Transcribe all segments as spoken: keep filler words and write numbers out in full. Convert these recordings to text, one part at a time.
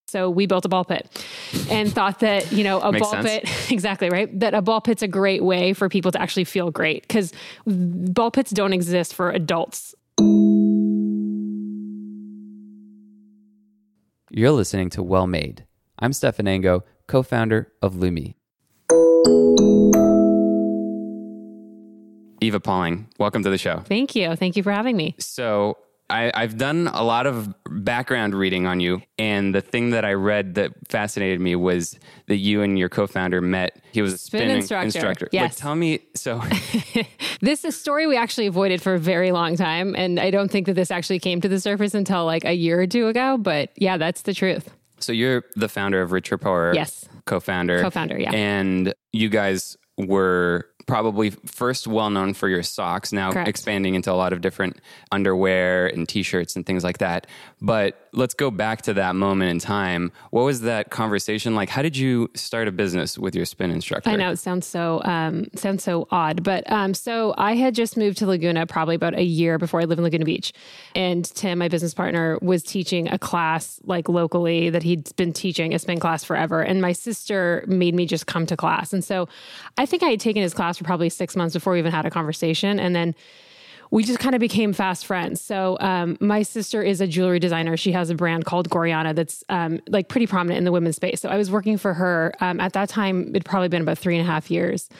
So we built a ball pit and thought that, you know, a Makes ball sense. pit, exactly, right? That a ball pit's a great way for people to actually feel great because ball pits don't exist for adults. You're listening to Well Made. I'm Stefan Ango, co-founder of Lumi. Eva Pauling, welcome to the show. Thank you. Thank you for having me. So I, I've done a lot of background reading on you, and the thing that I read that fascinated me was that you and your co-founder met. He was a Spin spin instructor. instructor. Yes. Like, tell me, so... This is a story we actually avoided for a very long time, and I don't think that this actually came to the surface until like a year or two ago, but yeah, that's the truth. So you're the founder of Rich Rapport. Yes. Co-founder. Co-founder, yeah. And you guys were probably first well-known for your socks, now Correct. expanding into a lot of different underwear and t-shirts and things like that. But let's go back to that moment in time. What was that conversation like? How did you start a business with your spin instructor? I know it sounds so um, sounds so odd, but um, so I had just moved to Laguna probably about a year before I lived in Laguna Beach, and Tim, my business partner, was teaching a class like locally that he'd been teaching a spin class forever, and my sister made me just come to class, and so I think I had taken his class for probably six months before we even had a conversation, and then we just kind of became fast friends. So um, my sister is a jewelry designer. She has a brand called Goriana that's um, like pretty prominent in the women's space. So I was working for her. Um, at that time, it'd probably been about three and a half years.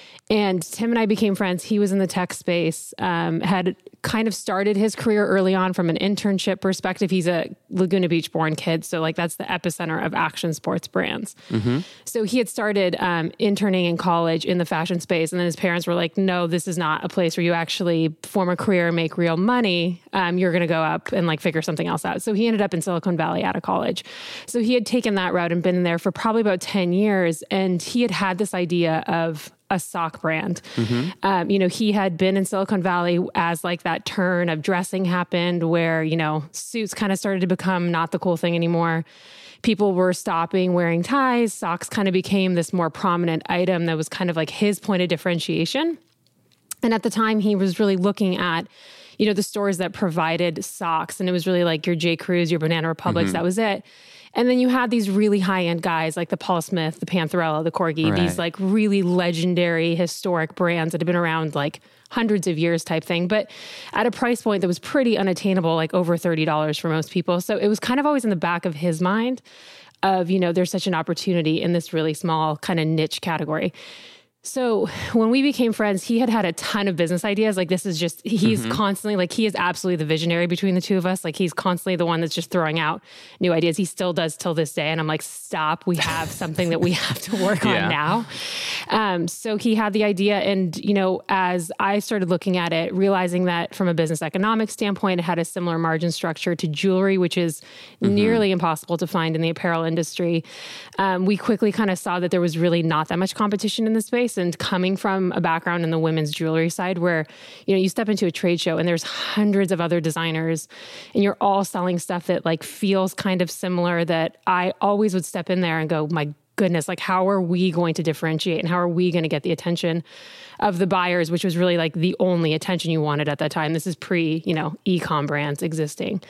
And Tim and I became friends. He was in the tech space, um, had kind of started his career early on from an internship perspective. He's a Laguna Beach born kid. So like that's the epicenter of action sports brands. Mm-hmm. So he had started um, interning in college in the fashion space. And then his parents were like, no, this is not a place where you actually form a career and make real money. Um, you're going to go up and like figure something else out. So he ended up in Silicon Valley out of college. So he had taken that route and been there for probably about ten years. And he had had this idea of a sock brand. Mm-hmm. Um, you know, he had been in Silicon Valley as like that turn of dressing happened where, you know, suits kind of started to become not the cool thing anymore. People were stopping wearing ties. Socks kind of became this more prominent item that was kind of like his point of differentiation. And at the time he was really looking at, you know, the stores that provided socks. And it was really like your J. Crews, your Banana Republics, mm-hmm. that was it. And then you had these really high-end guys like the Paul Smith, the Pantherella, the Corgi, right. these like really legendary, historic brands that have been around like hundreds of years type thing, but at a price point that was pretty unattainable, like over thirty dollars for most people. So it was kind of always in the back of his mind of, you know, there's such an opportunity in this really small kind of niche category. So when we became friends, he had had a ton of business ideas. Like this is just, he's mm-hmm. constantly like, he is absolutely the visionary between the two of us. Like he's constantly the one that's just throwing out new ideas. He still does till this day. And I'm like, stop, we have something that we have to work yeah. on now. Um, so he had the idea. And, you know, as I started looking at it, realizing that from a business economic standpoint, it had a similar margin structure to jewelry, which is mm-hmm. nearly impossible to find in the apparel industry. Um, we quickly kind of saw that there was really not that much competition in the space. And coming from a background in the women's jewelry side where, you know, you step into a trade show and there's hundreds of other designers and you're all selling stuff that like feels kind of similar, that I always would step in there and go, my goodness, like how are we going to differentiate and how are we going to get the attention of the buyers, which was really like the only attention you wanted at that time. This is pre, you know, e-com brands existing.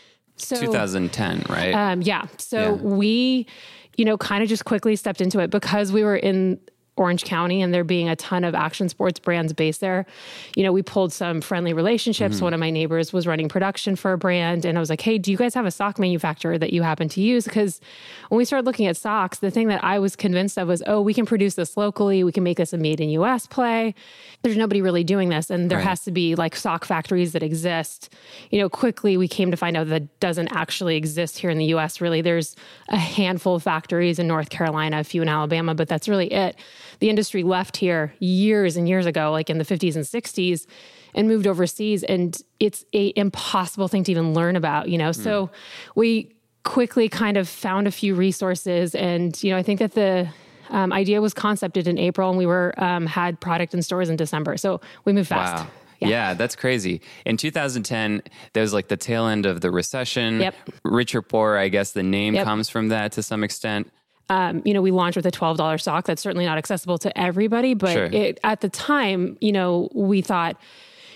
So two thousand ten, right? Um, yeah. So yeah. we, you know, kind of just quickly stepped into it because we were in Orange County and there being a ton of action sports brands based there. You know, we pulled some friendly relationships. Mm-hmm. One of my neighbors was running production for a brand. And I was like, hey, do you guys have a sock manufacturer that you happen to use? Because when we started looking at socks, the thing that I was convinced of was, oh, we can produce this locally. We can make this a made in U S play. There's nobody really doing this. And there right. has to be like sock factories that exist. You know, quickly we came to find out that doesn't actually exist here in the U S really. There's a handful of factories in North Carolina, a few in Alabama, but that's really it. The industry left here years and years ago, like in the fifties and sixties, and moved overseas. And it's a impossible thing to even learn about, you know? Mm. So we quickly kind of found a few resources. And, you know, I think that the um, idea was concepted in April and we were um, had product in stores in December. So we moved fast. Wow. Yeah. yeah, that's crazy. In two thousand ten, there was like the tail end of the recession. Yep. Rich or Poor, I guess the name yep. comes from that to some extent. Um, you know, we launched with a twelve dollars sock. That's certainly not accessible to everybody, but sure. it, at the time, you know, we thought,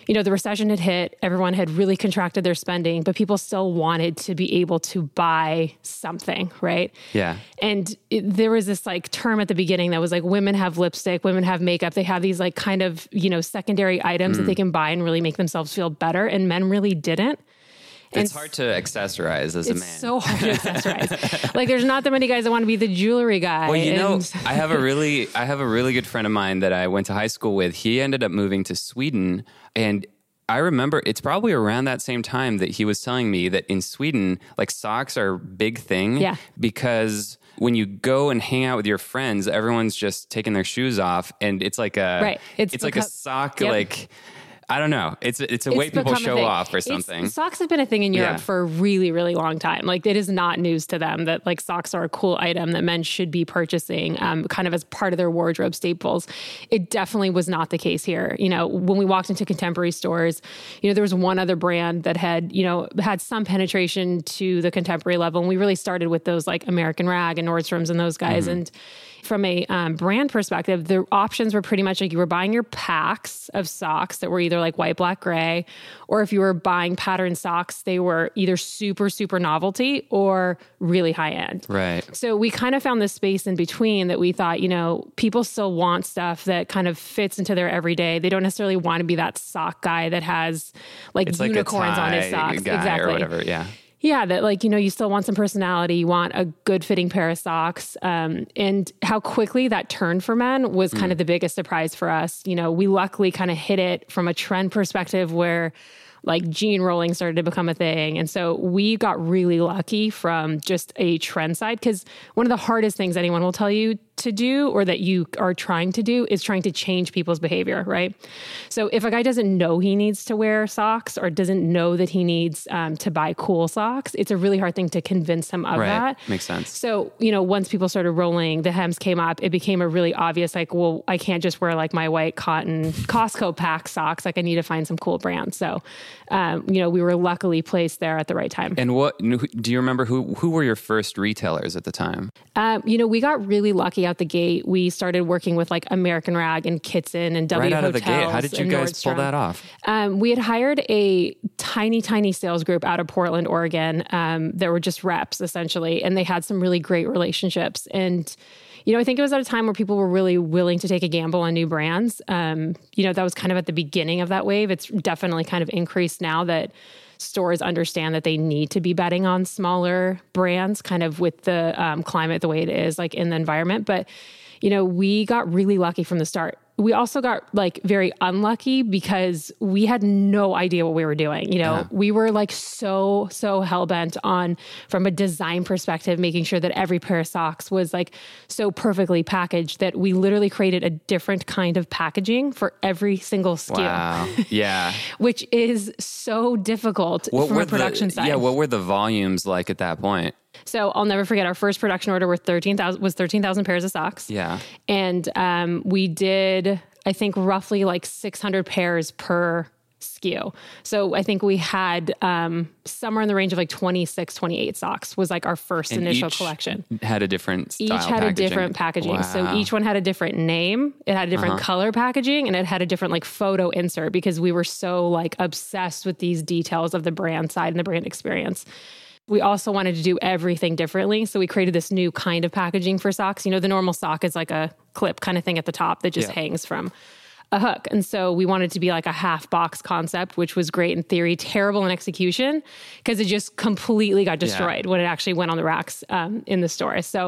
you know, the recession had hit, everyone had really contracted their spending, but people still wanted to be able to buy something, right? Yeah. And it, there was this like term at the beginning that was like, women have lipstick, women have makeup. They have these like kind of, you know, secondary items mm. that they can buy and really make themselves feel better. And men really didn't. It's and hard to accessorize as a man. It's so hard to accessorize. Like, there's not that many guys that want to be the jewelry guy. Well, you and... know, I have a really, I have a really good friend of mine that I went to high school with. He ended up moving to Sweden, and I remember it's probably around that same time that he was telling me that in Sweden, like socks are a big thing. Yeah. Because when you go and hang out with your friends, everyone's just taking their shoes off, and it's like a, right. It's, it's like a sock, yep. like. I don't know. It's it's a it's way people show off or something. It's, socks have been a thing in Europe yeah. for a really, really long time. Like, it is not news to them that like socks are a cool item that men should be purchasing um, kind of as part of their wardrobe staples. It definitely was not the case here. You know, when we walked into contemporary stores, you know, there was one other brand that had, you know, had some penetration to the contemporary level. And we really started with those like American Rag and Nordstrom's and those guys. Mm-hmm. And from a um, brand perspective, the options were pretty much like you were buying your packs of socks that were either like white, black, gray, or if you were buying pattern socks, they were either super, super novelty or really high end. Right. So we kind of found this space in between that we thought, you know, people still want stuff that kind of fits into their everyday. They don't necessarily want to be that sock guy that has like it's unicorns like on his socks. Guy exactly. Or whatever. Yeah. Yeah, that like, you know, you still want some personality. You want a good fitting pair of socks. Um, and how quickly that turned for men was kind mm. of the biggest surprise for us. You know, we luckily kind of hit it from a trend perspective where like jean rolling started to become a thing. And so we got really lucky from just a trend side, because one of the hardest things anyone will tell you to do or that you are trying to do is trying to change people's behavior, right? So if a guy doesn't know he needs to wear socks or doesn't know that he needs um, to buy cool socks, it's a really hard thing to convince him of right. that. Makes sense. So, you know, once people started rolling, the hems came up, it became a really obvious, like, well, I can't just wear like my white cotton Costco pack socks. Like, I need to find some cool brands. So, um, you know, we were luckily placed there at the right time. And what, do you remember who, who were your first retailers at the time? Um, you know, we got really lucky out the gate. We started working with like American Rag and Kitson and W Right out Hotels. of the gate. How did you guys pull that off? Um, we had hired a tiny, tiny sales group out of Portland, Oregon. Um, that were just reps essentially, and they had some really great relationships. And you know, I think it was at a time where people were really willing to take a gamble on new brands. Um, you know, that was kind of at the beginning of that wave. It's definitely kind of increased now that stores understand that they need to be betting on smaller brands, kind of with the um, climate the way it is, like in the environment. But, you know, we got really lucky from the start. We also got like very unlucky because we had no idea what we were doing. You know, yeah. we were like so, so hell-bent on, from a design perspective, making sure that every pair of socks was like so perfectly packaged that we literally created a different kind of packaging for every single S K U. Wow. Yeah. Which is so difficult what from a production the, side. Yeah. What were the volumes like at that point? So I'll never forget, our first production order were thirteen thousand was thirteen thousand pairs of socks. Yeah. And um, we did, I think, roughly like six hundred pairs per S K U. So I think we had um, somewhere in the range of like twenty-six, twenty-eight socks was like our first and initial each collection. Had a different style Each had packaging. a different packaging. Wow. So each one had a different name. It had a different uh-huh. color packaging, and it had a different like photo insert, because we were so like obsessed with these details of the brand side and the brand experience. We also wanted to do everything differently. So we created this new kind of packaging for socks. You know, the normal sock is like a clip kind of thing at the top that just yeah. hangs from a hook. And so we wanted to be like a half box concept, which was great in theory, terrible in execution, because it just completely got destroyed yeah. when it actually went on the racks um, in the store. So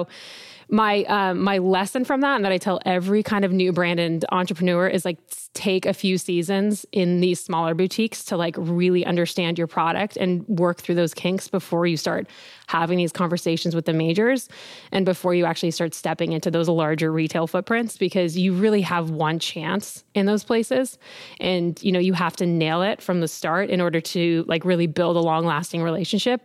my um, my lesson from that, and that I tell every kind of new brand and entrepreneur, is like, take a few seasons in these smaller boutiques to like really understand your product and work through those kinks before you start having these conversations with the majors and before you actually start stepping into those larger retail footprints, because you really have one chance in those places. And, you know, you have to nail it from the start in order to like really build a long lasting relationship.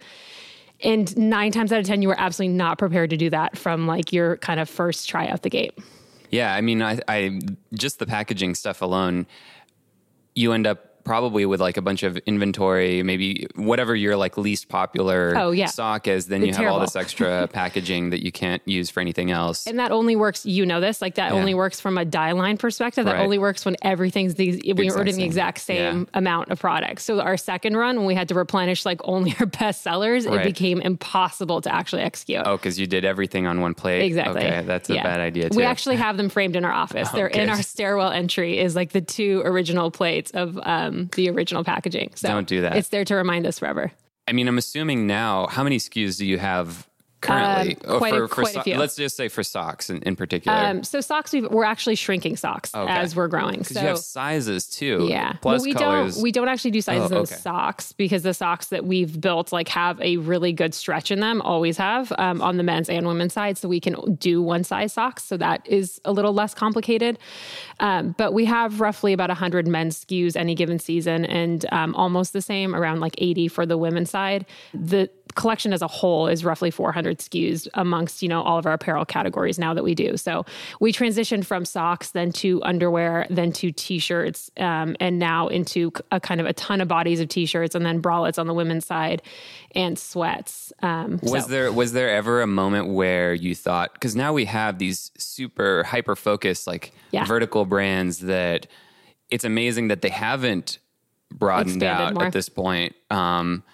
And nine times out of ten, you were absolutely not prepared to do that from like your kind of first try out the gate. Yeah. I mean, I, I just the packaging stuff alone, you end up probably with like a bunch of inventory, maybe whatever your like least popular Oh, yeah. sock is, then It's you have terrible. all this extra packaging that you can't use for anything else. And that only works, you know this, like that Yeah. only works from a dye line perspective. That Right. only works when everything's the, when you're Exact ordering the same. exact same Yeah. amount of products. So our second run, when we had to replenish like only our best sellers, Right. it became impossible to actually execute. Oh, because you did everything on one plate? Exactly. Okay, that's a Yeah. bad idea too. We actually have them framed in our office. They're in good. our stairwell entry is like the two original plates of um, the original packaging. So Don't do that. It's there to remind us forever. I mean, I'm assuming now, how many S K Us do you have currently? Um, quite a- for, for quite a so- few. Let's just say for socks in, in particular. Um, so socks, we've, we're actually shrinking socks Okay. as we're growing. Because So you have sizes too. yeah, Plus well, we colors. don't we don't actually do sizes Oh, in okay. the socks because the socks that we've built like have a really good stretch in them. Always have um, on the men's and women's side, so we can do one size socks. So that is a little less complicated. Um, but we have roughly about one hundred men's S K Us any given season, and um, almost the same, around like eighty for the women's side. The collection as a whole is roughly four hundred S K Us amongst, you know, all of our apparel categories now that we do. So we transitioned from socks, then to underwear, then to t-shirts, um, and now into a kind of a ton of bodies of t-shirts, and then bralettes on the women's side and sweats. Um, Was so- there was there ever a moment where you thought, because now we have these super hyper focused like Yeah. vertical brands that it's amazing that they haven't broadened Expanded out more. at this point. Um,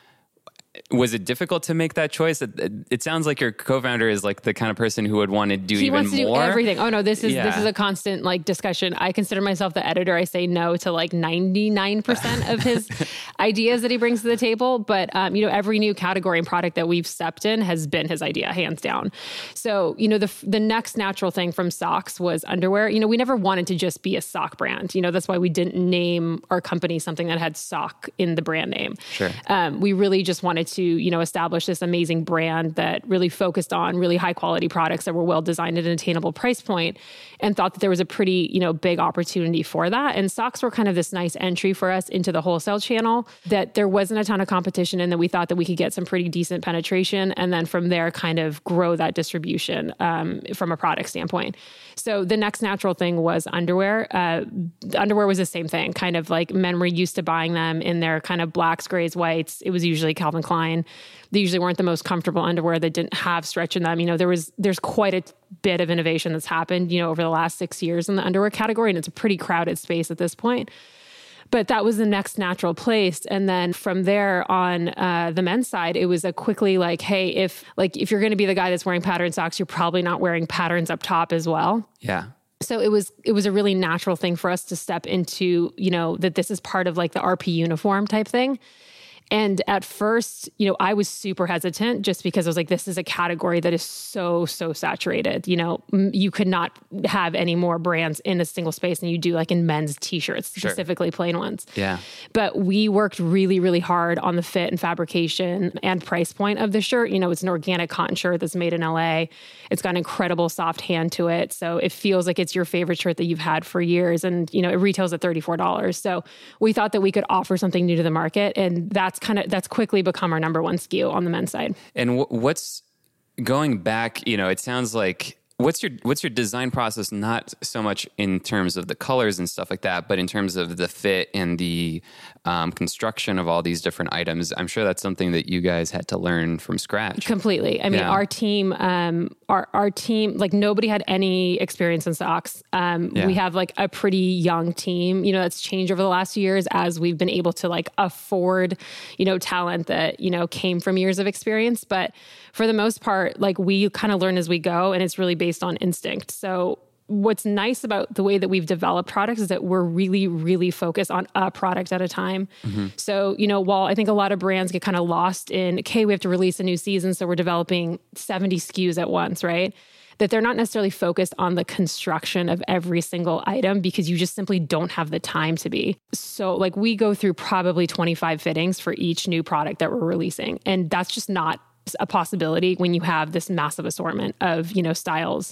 was it difficult to make that choice? It, it- it sounds like your co-founder is like the kind of person who would want to do he even wants to more. do everything. Oh no, this is this Yeah. is a constant like discussion. I consider myself the editor. I say no to like ninety-nine percent of his ideas that he brings to the table. But um, you know, every new category and product that we've stepped in has been his idea, hands down. So you know, the the next natural thing from socks was underwear. You know, we never wanted to just be a sock brand. You know, that's why we didn't name our company something that had sock in the brand name. Sure. Um, we really just wanted to, you know, establish this amazing brand that really focused on really high quality products that were well designed at an attainable price point, and thought that there was a pretty, you know, big opportunity for that. And socks were kind of this nice entry for us into the wholesale channel that there wasn't a ton of competition in, that we thought that we could get some pretty decent penetration. And then from there kind of grow that distribution um, from a product standpoint. So the next natural thing was underwear. Uh, the underwear was the same thing, kind of like men were used to buying them in their kind of blacks, grays, whites. It was usually Calvin Klein. They usually weren't the most comfortable underwear that didn't have stretch in them. You know, there was, there's quite a bit of innovation that's happened, you know, over the last six years in the underwear category, and it's a pretty crowded space at this point. But that was the next natural place. And then from there on uh, the men's side, it was a quickly like, hey, if like if you're going to be the guy that's wearing pattern socks, you're probably not wearing patterns up top as well. Yeah. So it was it was a really natural thing for us to step into, you know, that this is part of like the R P uniform type thing. And at first, you know, I was super hesitant just because I was like, this is a category that is so, so saturated. You know, m- you could not have any more brands in a single space than you do like in men's t-shirts, Sure. specifically plain ones. Yeah. But we worked really, really hard on the fit and fabrication and price point of the shirt. You know, it's an organic cotton shirt that's made in L A. It's got an incredible soft hand to it. So it feels like it's your favorite shirt that you've had for years. And, you know, it retails at thirty-four dollars. So we thought that we could offer something new to the market. And that's kind of, that's quickly become our number one S K U on the men's side. And w- what's going back, you know, it sounds like what's your what's your design process, not so much in terms of the colors and stuff like that, but in terms of the fit and the um, construction of all these different items. I'm sure that's something that you guys had to learn from scratch. Completely. I mean, Yeah. our team, um, our our team, like nobody had any experience in socks. Um, Yeah. We have like a pretty young team. You know, that's changed over the last few years as we've been able to like afford, you know, talent that you know came from years of experience. But for the most part, like we kind of learn as we go, and it's really based on instinct. So what's nice about the way that we've developed products is that we're really, really focused on a product at a time. Mm-hmm. So, you know, while I think a lot of brands get kind of lost in, okay, we have to release a new season, so we're developing seventy S K Us at once, right? That they're not necessarily focused on the construction of every single item because you just simply don't have the time to be. So like we go through probably twenty-five fittings for each new product that we're releasing. And that's just not a possibility when you have this massive assortment of, you know, styles.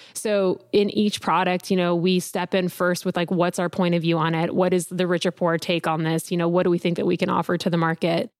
So in each product, you know, we step in first with like, what's our point of view on it? What is the Rich Rapport take on this? You know, what do we think that we can offer to the market?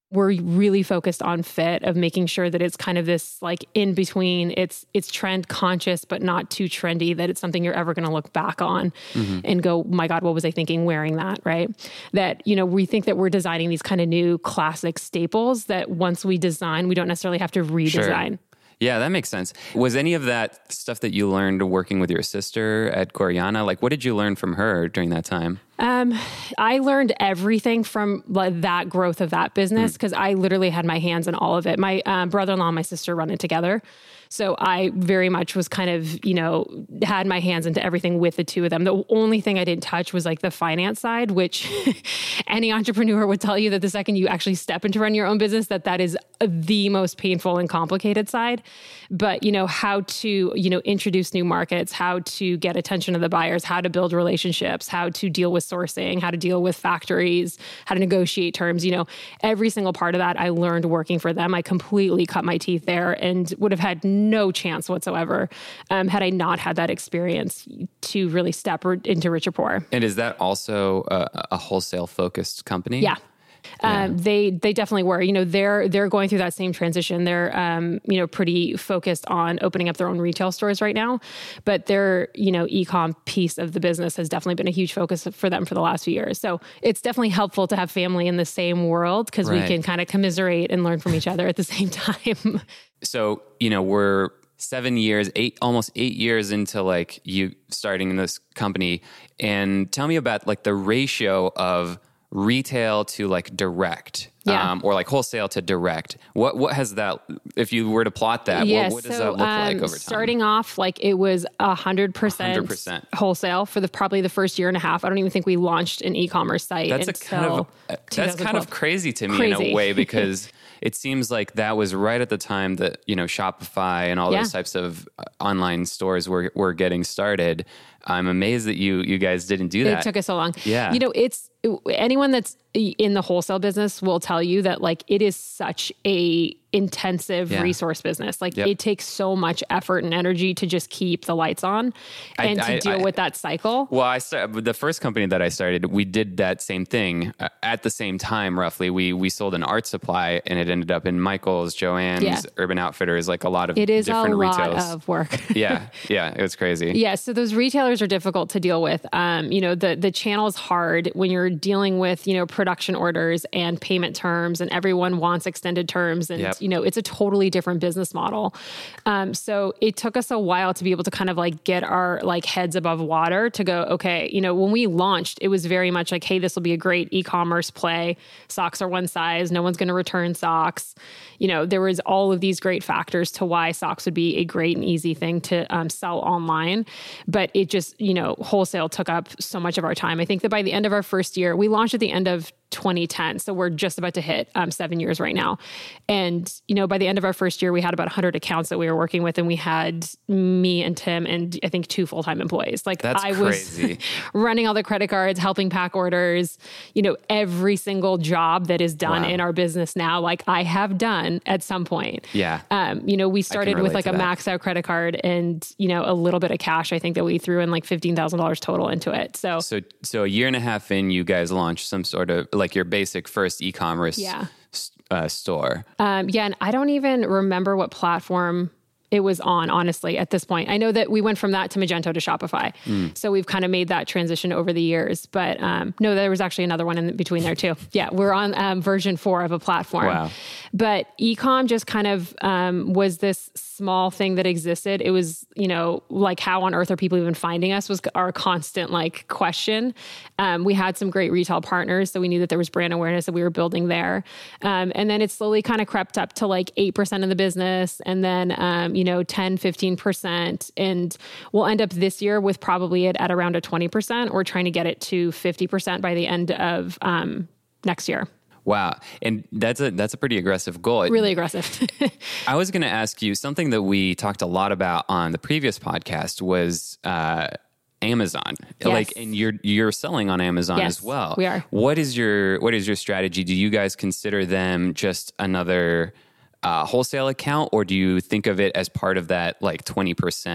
we're really focused on fit, of making sure that it's kind of this like in between. It's it's trend conscious, but not too trendy, that it's something you're ever going to look back on mm-hmm. and go, my God, what was I thinking wearing that, right? That, you know, we think that we're designing these kind of new classic staples that once we design, we don't necessarily have to redesign. Sure. Yeah, that makes sense. Was any of that stuff that you learned working with your sister at Gorjana? Like, what did you learn from her during that time? Um, I learned everything from like, that growth of that business because mm. I literally had my hands in all of it. My um, brother-in-law and my sister run it together. So I very much was kind of, you know, had my hands into everything with the two of them. The only thing I didn't touch was like the finance side, which any entrepreneur would tell you that the second you actually step into run your own business, that that is the most painful and complicated side. But, you know, how to, you know, introduce new markets, how to get attention of the buyers, how to build relationships, how to deal with sourcing, how to deal with factories, how to negotiate terms, you know, every single part of that I learned working for them. I completely cut my teeth there and would have had no chance whatsoever um, had I not had that experience to really step into Rich or Poor. And is that also a, a wholesale focused company? Yeah. Um, yeah. They they definitely were. You know, they're they're going through that same transition. They're um, you know pretty focused on opening up their own retail stores right now, but their you know e-com piece of the business has definitely been a huge focus for them for the last few years. So it's definitely helpful to have family in the same world because right. we can kind of commiserate and learn from each other at the same time. So you know we're seven years, eight almost eight years into like you starting in this company, and tell me about like the ratio of retail to like direct, yeah. um, or like wholesale to direct. What what has that, if you were to plot that, yeah, what, what does so, that look um, like over time? Starting off, like it was a hundred percent wholesale for the probably the first year and a half. I don't even think we launched an e-commerce site. That's a kind of that's kind of crazy to me crazy. in a way because it seems like that was right at the time that you know Shopify and all yeah. those types of online stores were were getting started. I'm amazed that you you guys didn't do that. It took us so long. Yeah, you know, it's anyone that's in the wholesale business will tell you that like it is such a intensive yeah. resource business. Like yep. it takes so much effort and energy to just keep the lights on and I, to I, deal I, with that cycle. Well, I started, the first company that I started, we did that same thing uh, at the same time. Roughly, we we sold an art supply, and it ended up in Michael's, Joann's, yeah. Urban Outfitters, like a lot of it is different a lot retails. of work. yeah, yeah, it was crazy. Yeah, so those retailers are difficult to deal with. Um, you know, the the channel is hard when you're dealing with you know production orders and payment terms, and everyone wants extended terms, and yep. you know it's a totally different business model. Um, so it took us a while to be able to kind of like get our like heads above water to go, okay, you know, when we launched, it was very much like, hey, this will be a great e-commerce play. Socks are one size. No one's going to return socks. You know, there was all of these great factors to why socks would be a great and easy thing to um, sell online. But it just, you know, wholesale took up so much of our time. I think that by the end of our first year, we launched at the end of twenty ten. So we're just about to hit um, seven years right now. And, you know, by the end of our first year, we had about one hundred accounts that we were working with. And we had me and Tim and I think two full-time employees. Like That's I crazy. was running all the credit cards, helping pack orders, you know, every single job that is done wow. in our business now, like I have done at some point. Yeah. Um, you know, we started with like a maxed out credit card and, you know, a little bit of cash. I think that we threw in like fifteen thousand dollars total into it. So, so, so a year and a half in, you guys launched some sort of like your basic first e-commerce yeah. uh, store. Um, yeah. And I don't even remember what platform it was on, honestly, at this point. I know that we went from that to Magento to Shopify. Mm. So we've kind of made that transition over the years. But um, no, there was actually another one in between there too. Yeah, we're on um, version four of a platform. Wow. But e-com just kind of um, was this small thing that existed. It was, you know, like how on earth are people even finding us was our constant like question. Um, we had some great retail partners, so we knew that there was brand awareness that we were building there. Um, and then it slowly kind of crept up to like eight percent of the business. And then, um, you know, ten, fifteen percent. And we'll end up this year with probably it at around a twenty percent. We're trying to get it to fifty percent by the end of um, next year. Wow. And that's a that's a pretty aggressive goal. Really aggressive. I was going to ask you something that we talked a lot about on the previous podcast was uh, Amazon. Yes. Like, and you're you're selling on Amazon yes, as well. We are. What is your what is your strategy? Do you guys consider them just another uh, wholesale account, or do you think of it as part of that like twenty percent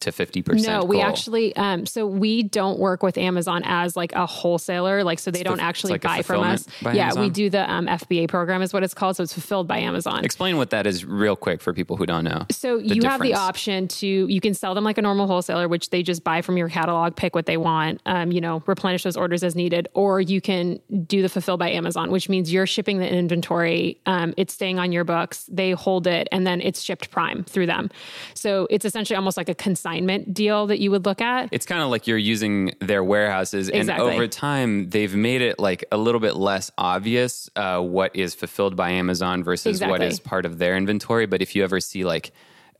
to fifty percent No, we goal? actually, um, so we don't work with Amazon as like a wholesaler. Like, so they It's don't the- actually it's like a buy from us. fulfillment by Yeah, Amazon? we do the um, F B A program is what it's called. So it's fulfilled by Amazon. Explain what that is real quick for people who don't know. So the you have the difference. option to, you can sell them like a normal wholesaler, which they just buy from your catalog, pick what they want, um, you know, replenish those orders as needed, or you can do the fulfill by Amazon, which means you're shipping the inventory. Um, it's staying on your books. They hold it and then it's shipped prime through them. So it's essentially almost like a consignment deal that you would look at. It's kind of like you're using their warehouses, and Exactly. over time, they've made it like a little bit less obvious uh, what is fulfilled by Amazon versus what Exactly. is part of their inventory. But if you ever see like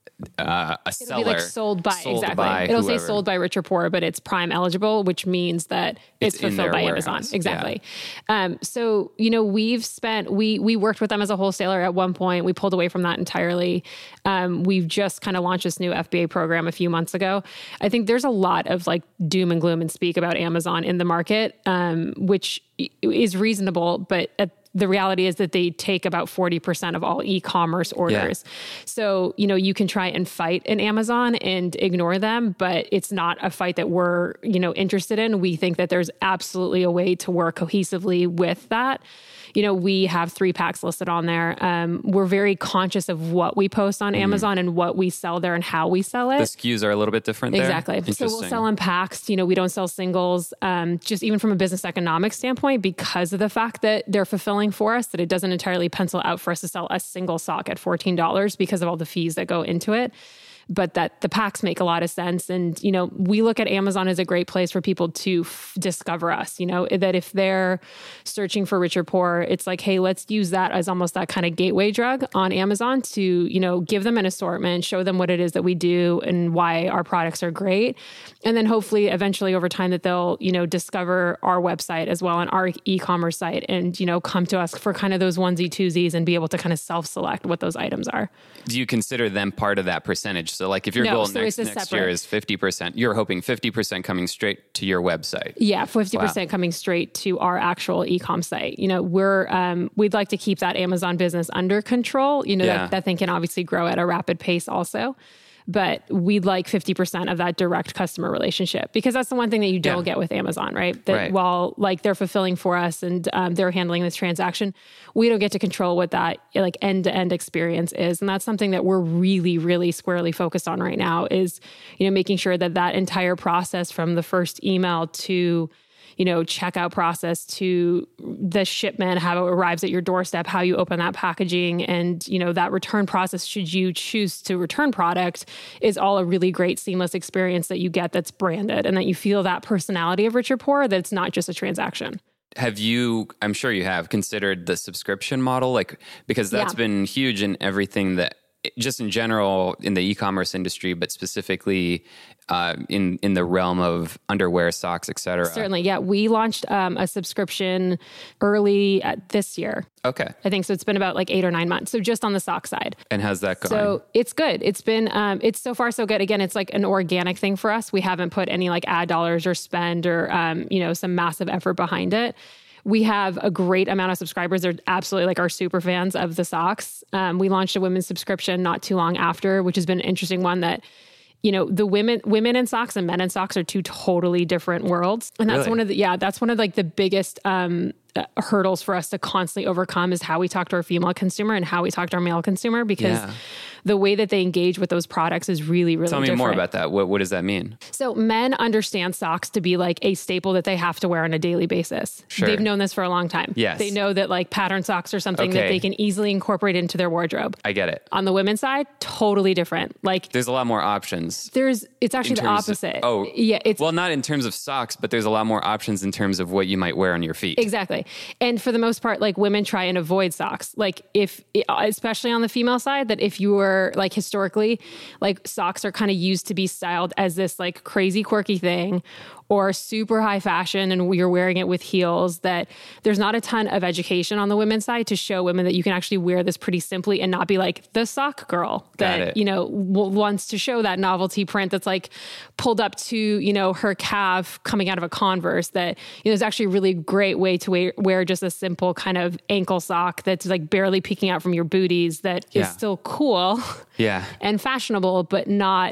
uh, a It'll seller be like sold by, sold exactly. by It'll whoever. say sold by Rich or Poor, but it's prime eligible, which means that it's, It's in fulfilled their by warehouse. Amazon. Exactly. Um, so, you know, we've spent, we, we worked with them as a wholesaler at one point. We pulled away from that entirely. Um, we've just kind of launched this new F B A program a few months ago. I think there's a lot of like doom and gloom and speak about Amazon in the market, um, which is reasonable, but at the reality is that they take about forty percent of all e-commerce orders. Yeah. So, you know, you can try and fight an Amazon and ignore them, but it's not a fight that we're, you know, interested in. We think that there's absolutely a way to work cohesively with that. You know, we have three packs listed on there. Um, we're very conscious of what we post on mm-hmm. Amazon and what we sell there and how we sell it. The S K Us are a little bit different there? Exactly. So we'll sell in packs. You know, we don't sell singles, um, just even from a business economic standpoint, because of the fact that they're fulfilling for us, that it doesn't entirely pencil out for us to sell a single sock at fourteen dollars because of all the fees that go into it. But that the packs make a lot of sense. And, you know, we look at Amazon as a great place for people to f- discover us, you know, that if they're searching for Rich or Poor, it's like, hey, let's use that as almost that kind of gateway drug on Amazon to, you know, give them an assortment, show them what it is that we do and why our products are great. And then hopefully eventually over time that they'll, you know, discover our website as well and our e-commerce site and, you know, come to us for kind of those onesie twosies and be able to kind of self-select what those items are. Do you consider them part of that percentage? So like if your No, goal so next, it's a next separate- year is fifty percent, you're hoping fifty percent coming straight to your website. Yeah, fifty percent wow. coming straight to our actual e-com site. You know, we're, um, we'd like to keep that Amazon business under control. You know, Yeah. that, that thing can obviously grow at a rapid pace also. But we'd like fifty percent of that direct customer relationship because that's the one thing that you don't Yeah. get with Amazon, right? That Right. while like they're fulfilling for us and um, they're handling this transaction, we don't get to control what that like end-to-end experience is. And that's something that we're really, really squarely focused on right now is, you know, making sure that that entire process from the first email to you know, checkout process to the shipment, how it arrives at your doorstep, how you open that packaging, and, you know, that return process, should you choose to return product, is all a really great seamless experience that you get that's branded and that you feel that personality of Rich or Poor, that it's not just a transaction. Have you, I'm sure you have, considered the subscription model? Like, because that's Yeah. been huge in everything that, just in general in the e-commerce industry, but specifically uh, in in the realm of underwear, socks, et cetera. Certainly, yeah. We launched um, a subscription early at this year. Okay. I think so. It's been about like eight or nine months. So just on the sock side. And how's that going? So it's good. It's been, um, it's so far so good. Again, it's like an organic thing for us. We haven't put any like ad dollars or spend or, um, you know, some massive effort behind it. We have a great amount of subscribers. They're absolutely like our super fans of the socks. Um, we launched a women's subscription not too long after, which has been an interesting one that, you know, the women, women in socks and men in socks are two totally different worlds. And that's Really? one of the, yeah, that's one of like the biggest, um, uh, hurdles for us to constantly overcome is how we talk to our female consumer and how we talk to our male consumer, because Yeah. the way that they engage with those products is really, really Tell me different. more about that. What, what does that mean? So men understand socks to be like a staple that they have to wear on a daily basis. Sure. They've known this for a long time. Yes. They know that like pattern socks are something that Okay. they can easily incorporate into their wardrobe. I get it. On the women's side, totally different. Like There's a lot more options. there's, it's actually in the terms of- opposite. oh, yeah. It's well, not in terms of socks, but there's a lot more options in terms of what you might wear on your feet. Exactly. And for the most part, like women try and avoid socks. Like if, especially on the female side, that if you were like historically, like socks are kind of used to be styled as this like crazy quirky thing or super high fashion and you're wearing it with heels, that there's not a ton of education on the women's side to show women that you can actually wear this pretty simply and not be like the sock girl Got that, it. you know, w- wants to show that novelty print that's like pulled up to, you know, her calf coming out of a Converse, that, you know, is actually a really great way to wear, wear just a simple kind of ankle sock that's like barely peeking out from your booties that Yeah. is still cool Yeah. and fashionable, but not,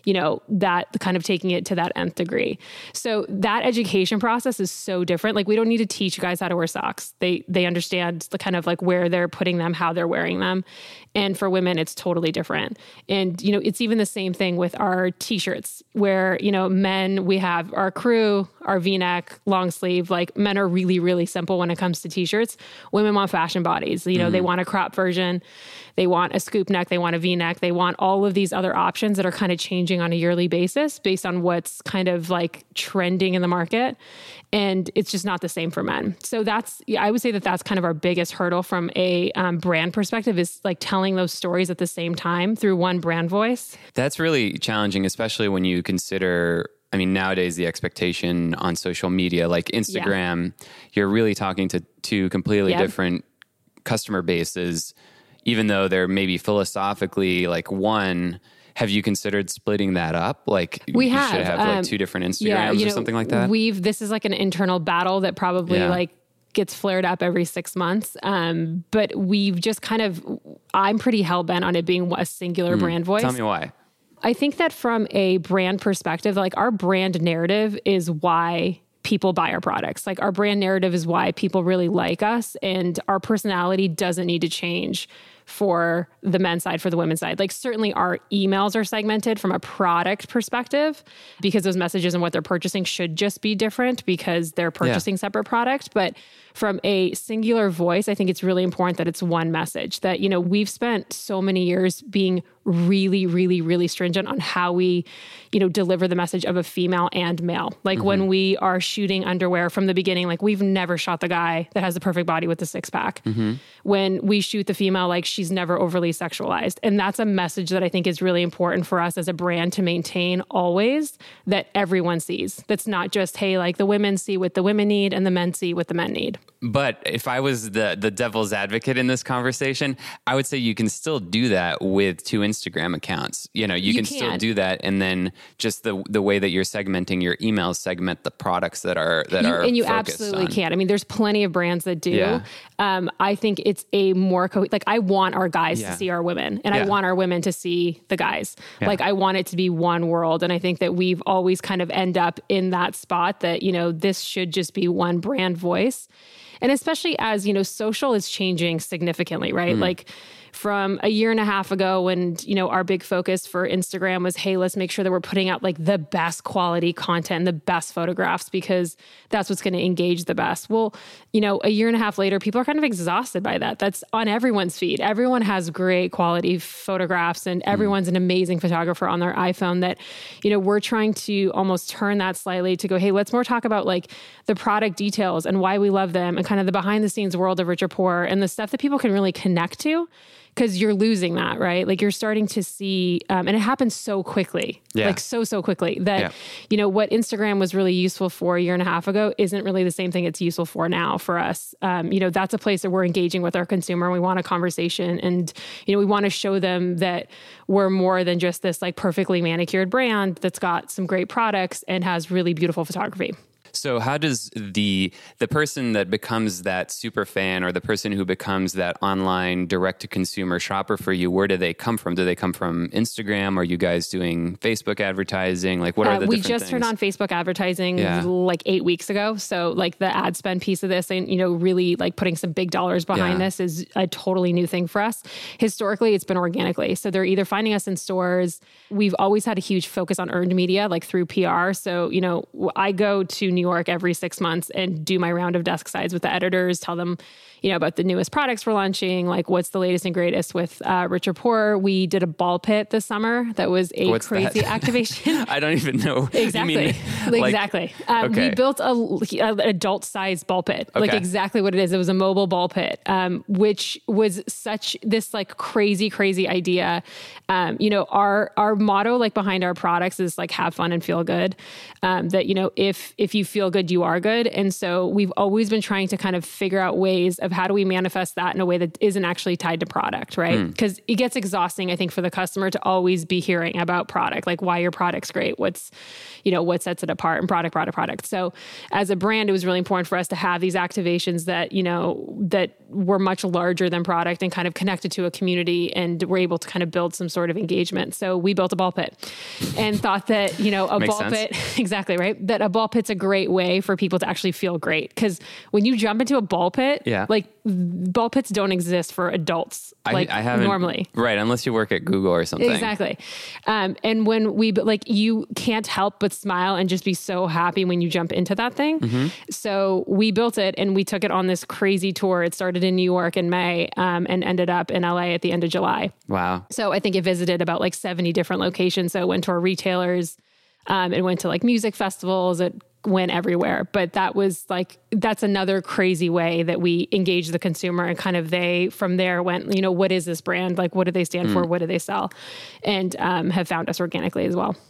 you know, that kind of taking it to that nth degree. So that education process is so different. Like we don't need to teach guys how to wear socks. They, they understand the kind of like where they're putting them, how they're wearing them. And for women, it's totally different. And, you know, it's even the same thing with our t-shirts where, you know, men, we have our crew, our V-neck, long sleeve, like men are really, really simple when it comes to t-shirts. Women want fashion bodies. You know, mm-hmm. they want a crop version. They want a scoop neck. They want a V-neck. They want all of these other options that are kind of changing on a yearly basis based on what's kind of like trending in the market. And it's just not the same for men. So that's, I would say that that's kind of our biggest hurdle from a um, brand perspective is like telling those stories at the same time through one brand voice. That's really challenging, especially when you consider, I mean, nowadays the expectation on social media, like Instagram, yeah. you're really talking to two completely yep. different customer bases, even though they're maybe philosophically like one. Have you considered splitting that up? Like we you have, should have like um, two different Instagrams yeah, you or know, something like that? We've, this is like an internal battle that probably yeah. like gets flared up every six months. Um, but we've just kind of, I'm pretty hell-bent on it being a singular mm. brand voice. Tell me why. I think that from a brand perspective, like our brand narrative is why people buy our products. Like our brand narrative is why people really like us, and our personality doesn't need to change for the men's side, for the women's side. Like certainly our emails are segmented from a product perspective because those messages and what they're purchasing should just be different because they're purchasing yeah. separate product. But from a singular voice, I think it's really important that it's one message that, you know, we've spent so many years being really, really, really stringent on how we, you know, deliver the message of a female and male. Like mm-hmm. when we are shooting underwear from the beginning, like we've never shot the guy that has the perfect body with the six pack. Mm-hmm. When we shoot the female, like she's never overly sexualized. And that's a message that I think is really important for us as a brand to maintain always, that everyone sees. That's not just, hey, like the women see what the women need and the men see what the men need. But if I was the the devil's advocate in this conversation, I would say you can still do that with two Instagram accounts. You know, you, you can, can still do that, and then just the the way that you're segmenting your emails, segment the products that are that you, are and you focused absolutely on. can. I mean, there's plenty of brands that do. Yeah. Um, I think it's a more co- like I want our guys yeah. to see our women, and yeah. I want our women to see the guys. Yeah. Like I want it to be one world, and I think that we've always kind of end up in that spot that, you know, this should just be one brand voice. And especially as, you know, social is changing significantly, right? Mm. Like from a year and a half ago when, you know, our big focus for Instagram was, hey, let's make sure that we're putting out like the best quality content, the best photographs, because that's what's going to engage the best. Well, you know, a year and a half later, people are kind of exhausted by that. That's on everyone's feed. Everyone has great quality photographs and everyone's mm. an amazing photographer on their iPhone that, you know, we're trying to almost turn that slightly to go, hey, let's more talk about like the product details and why we love them and kind of the behind the scenes world of Rich or Poor and the stuff that people can really connect to. Because you're losing that, right? Like you're starting to see, um, and it happens so quickly, yeah. like so, so quickly that, yeah. you know, what Instagram was really useful for a year and a half ago isn't really the same thing it's useful for now for us. Um, you know, that's a place that we're engaging with our consumer. We want a conversation and, you know, we want to show them that we're more than just this like perfectly manicured brand that's got some great products and has really beautiful photography. So how does the the person that becomes that super fan or the person who becomes that online direct-to-consumer shopper for you, where do they come from? Do they come from Instagram? Are you guys doing Facebook advertising? Like what are uh, the we different just things? turned on Facebook advertising yeah. like eight weeks ago. So like the ad spend piece of this and, you know, really like putting some big dollars behind yeah. this is a totally new thing for us. Historically, it's been organically. So they're either finding us in stores. We've always had a huge focus on earned media, like through P R. So, you know, I go to New York every six months and do my round of desk sides with the editors, tell them, you know, about the newest products we're launching, like what's the latest and greatest with uh, Rich or Poor. We did a ball pit this summer. That was a what's crazy that? activation. I don't even know. Exactly. You mean, like, exactly. Um, okay. We built a, an adult-sized ball pit, okay. like exactly what it is. It was a mobile ball pit, um, which was such this like crazy, crazy idea. Um, you know, our our motto like behind our products is like have fun and feel good. Um, that, you know, if if you you feel good, you are good. And so we've always been trying to kind of figure out ways of how do we manifest that in a way that isn't actually tied to product, right? Because mm. it gets exhausting, I think, for the customer to always be hearing about product, like why your product's great, what's, you know, what sets it apart, and product, product, product. So as a brand, it was really important for us to have these activations that, you know, that were much larger than product and kind of connected to a community, and were able to kind of build some sort of engagement. So we built a ball pit and thought that, you know, a Makes ball sense. pit, exactly, right? That a ball pit's a great way for people to actually feel great. Because when you jump into a ball pit, yeah. like ball pits don't exist for adults, like I, I haven't, normally. Right, unless you work at Google or something. Exactly. Um, and when we, like, you can't help but smile and just be so happy when you jump into that thing. Mm-hmm. So we built it and we took it on this crazy tour. It started in New York in May um, and ended up in L A at the end of July. Wow. So I think it visited about like seventy different locations. So it went to our retailers. Um, it went to like music festivals. It went everywhere. But that was like, that's another crazy way that we engage the consumer, and kind of they from there went, you know, what is this brand? Like, what do they stand mm. for? What do they sell? And um, have found us organically as well.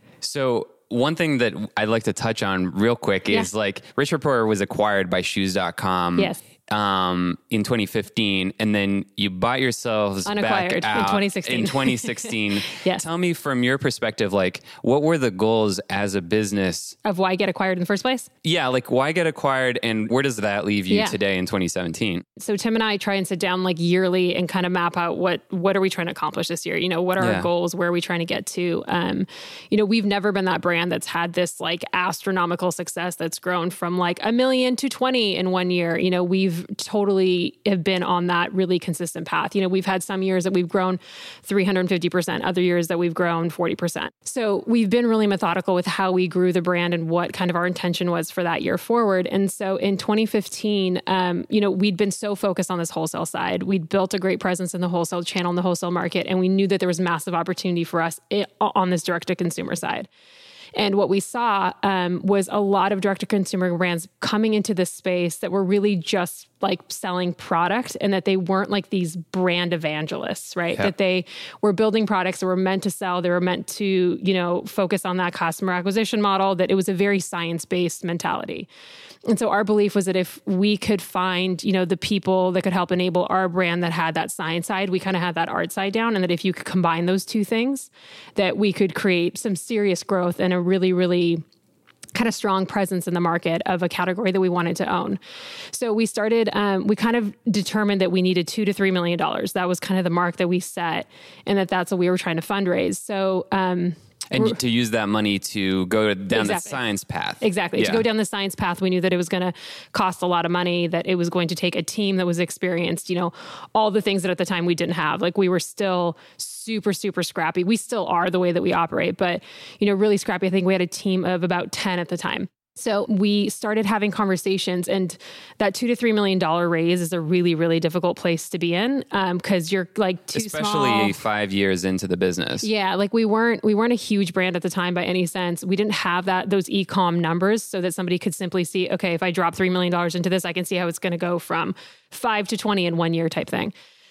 So one thing that I'd like to touch on real quick is yeah. like Rich Reporter was acquired by shoes dot com. Yes. Um, in twenty fifteen, and then you bought yourselves Unacquired back out in twenty sixteen. In twenty sixteen. Yes. Tell me from your perspective, like, what were the goals as a business of why get acquired in the first place? Yeah, like why get acquired, and where does that leave you yeah. today in twenty seventeen? So Tim and I try and sit down like yearly and kind of map out what what are we trying to accomplish this year? You know, what are yeah. our goals? Where are we trying to get to? Um, you know, we've never been that brand that's had this like astronomical success that's grown from like a million to twenty in one year. You know, we've totally have been on that really consistent path. You know, we've had some years that we've grown three hundred fifty percent, other years that we've grown forty percent. So we've been really methodical with how we grew the brand and what kind of our intention was for that year forward. And so in twenty fifteen, um, you know, we'd been so focused on this wholesale side. We'd built a great presence in the wholesale channel, in the wholesale market, and we knew that there was massive opportunity for us on this direct-to-consumer side. And what we saw um, was a lot of direct-to-consumer brands coming into this space that were really just like selling product, and that they weren't like these brand evangelists, right? Yeah. That they were building products that were meant to sell. They were meant to, you know, focus on that customer acquisition model, that it was a very science-based mentality. And so our belief was that if we could find, you know, the people that could help enable our brand that had that science side, we kind of had that art side down, and that if you could combine those two things, that we could create some serious growth and a really, really kind of strong presence in the market of a category that we wanted to own. So we started, um, we kind of determined that we needed two to three million dollars. That was kind of the mark that we set, and that that's what we were trying to fundraise. So, um, And to use that money to go down exactly. the science path. Exactly. Yeah. To go down the science path, we knew that it was going to cost a lot of money, that it was going to take a team that was experienced, you know, all the things that at the time we didn't have. Like we were still super, super scrappy. We still are the way that we operate, but, you know, really scrappy. I think we had a team of about ten at the time. So we started having conversations, and that two to three million dollar raise is a really, really difficult place to be in because um, you're like too especially small. five years into the business. Yeah, like we weren't we weren't a huge brand at the time by any sense. We didn't have that those e-com numbers so that somebody could simply see, okay, if I drop three million dollars into this, I can see how it's going to go from five to twenty in one year type thing.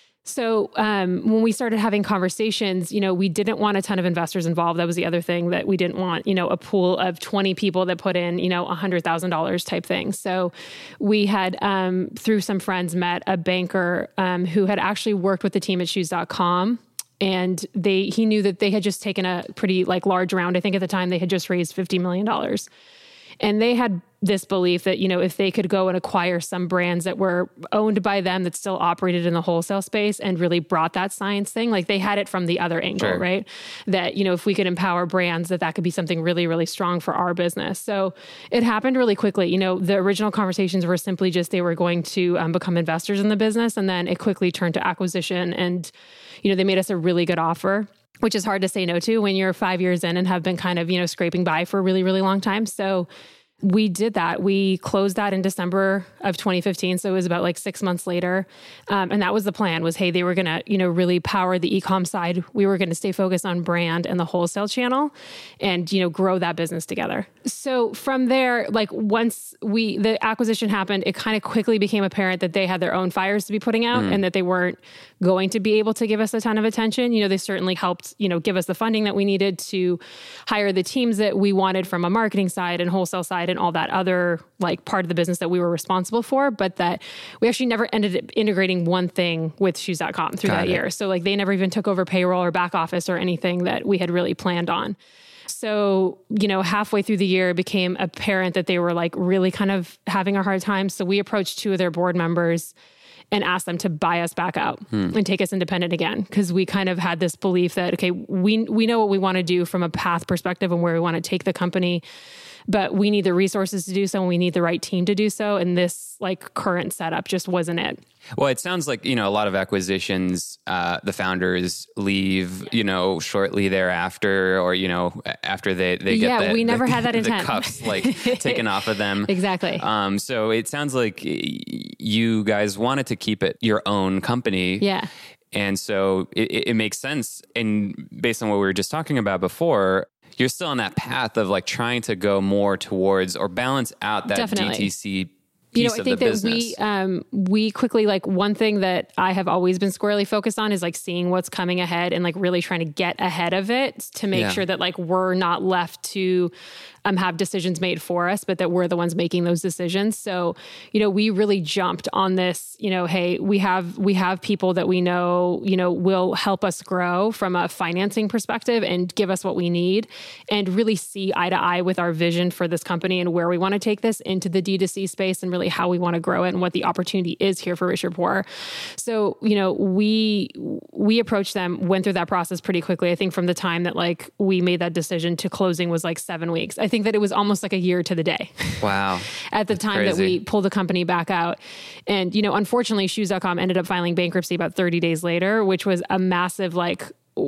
So um, when we started having conversations, you know, we didn't want a ton of investors involved. That was the other thing, that we didn't want, you know, a pool of twenty people that put in, you know, one hundred thousand dollars type thing. So we had, um, through some friends, met a banker um, who had actually worked with the team at shoes dot com. And they he knew that they had just taken a pretty like large round. I think at the time they had just raised fifty million dollars. And they had this belief that, you know, if they could go and acquire some brands that were owned by them that still operated in the wholesale space and really brought that science thing, like they had it from the other angle, sure. right? That, you know, if we could empower brands, that that could be something really, really strong for our business. So it happened really quickly. You know, the original conversations were simply just they were going to um, become investors in the business. And then it quickly turned to acquisition. And, you know, they made us a really good offer, which is hard to say no to when you're five years in and have been kind of, you know, scraping by for a really, really long time. So we did that. We closed that in December of twenty fifteen. So it was about like six months later. Um, and that was the plan was, hey, they were going to, you know, really power the e-com side. We were going to stay focused on brand and the wholesale channel and, you know, grow that business together. So from there, like once we, the acquisition happened, it kind of quickly became apparent that they had their own fires to be putting out mm. and that they weren't going to be able to give us a ton of attention. You know, they certainly helped, you know, give us the funding that we needed to hire the teams that we wanted from a marketing side and wholesale side side and all that other like part of the business that we were responsible for, but that we actually never ended up integrating one thing with shoes dot com through Got that it. year. So like they never even took over payroll or back office or anything that we had really planned on. So, you know, halfway through the year, it became apparent that they were like really kind of having a hard time. So we approached two of their board members and asked them to buy us back out hmm. and take us independent again. Because we kind of had this belief that, okay, we we know what we want to do from a path perspective and where we want to take the company, but we need the resources to do so and we need the right team to do so. And this like current setup just wasn't it. Well, it sounds like, you know, a lot of acquisitions, uh, the founders leave, you know, shortly thereafter, or, you know, after they, they get yeah, the, we never the, had that the intent. cuffs like taken off of them. Exactly. Um, so it sounds like you guys wanted to keep it your own company. Yeah. And so it, it makes sense. And based on what we were just talking about before, you're still on that path of like trying to go more towards or balance out that Definitely. D T C You know, piece I of think the that business. we um, we quickly, like one thing that I have always been squarely focused on is like seeing what's coming ahead and like really trying to get ahead of it to make Yeah. sure that like we're not left to um, have decisions made for us, but that we're the ones making those decisions. So, you know, we really jumped on this, you know, hey, we have we have people that we know, you know, will help us grow from a financing perspective and give us what we need and really see eye to eye with our vision for this company and where we want to take this into the D two C space and really how we want to grow it and what the opportunity is here for Richer Poor. So, you know, we we approached them, went through that process pretty quickly. I think from the time that like we made that decision to closing was like seven weeks. I think that it was almost like a year to the day. Wow. At the That's time crazy. that we pulled the company back out. And, you know, unfortunately, shoes dot com ended up filing bankruptcy about thirty days later, which was a massive like